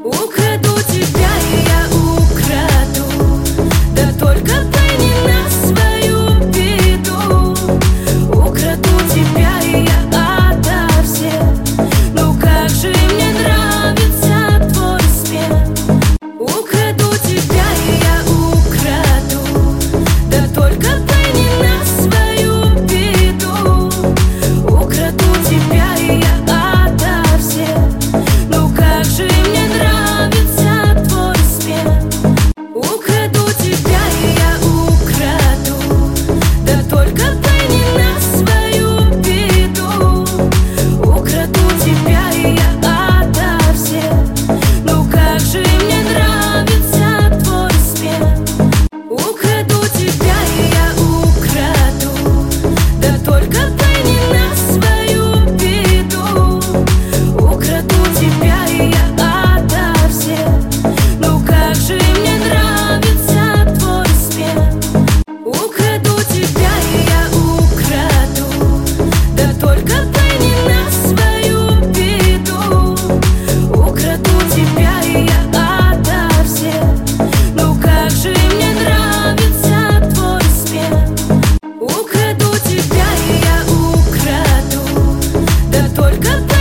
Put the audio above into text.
Украду тебя, и я украду, да только пойми на свою беду. Украду тебя, и я ото всех, ну как же мне нравится твой смех. Украду тебя, и я украду, да только пойми на свою беду. Украду тебя, и я ото всех, ну как же мне нравится твой смех. Украду тебя, и я украду, да только пойми на свою беду. Украду тебя, и я ото всех, ну как же мне нравится твой смех. Украду тебя, и я украду, да только пойми на свою беду. Украду тебя, и я ото всех, ну как же мне нравится твой смех. Украду тебя, и я украду, да только пойми на свою беду. Украду тебя, и я ото всех, ну как же мне нравится твой смех. Украду тебя, и я украду, да только